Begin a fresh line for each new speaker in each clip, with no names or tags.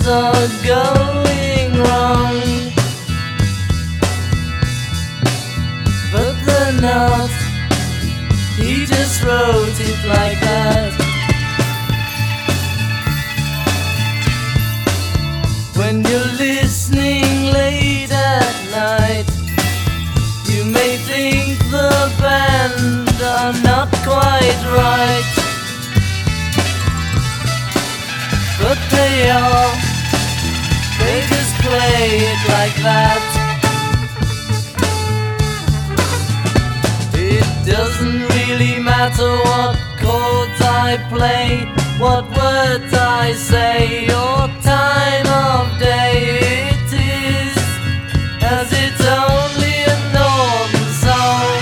are going wrong, but they're not. He just wrote it like that. When you're listening late at night, you may think the band are not quite right, but they are. They just play it like that. It doesn't really matter what chords I play, what words I say, or time of day. It is as it's only a northern song.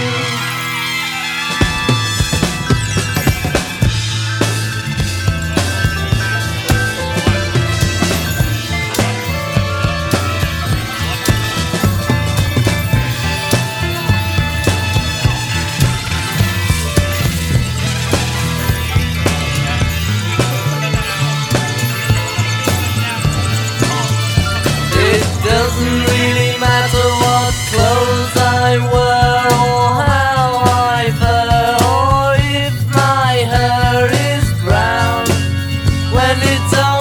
Doesn't really matter what clothes I wear, or how I fare, or if my hair is brown. When it's all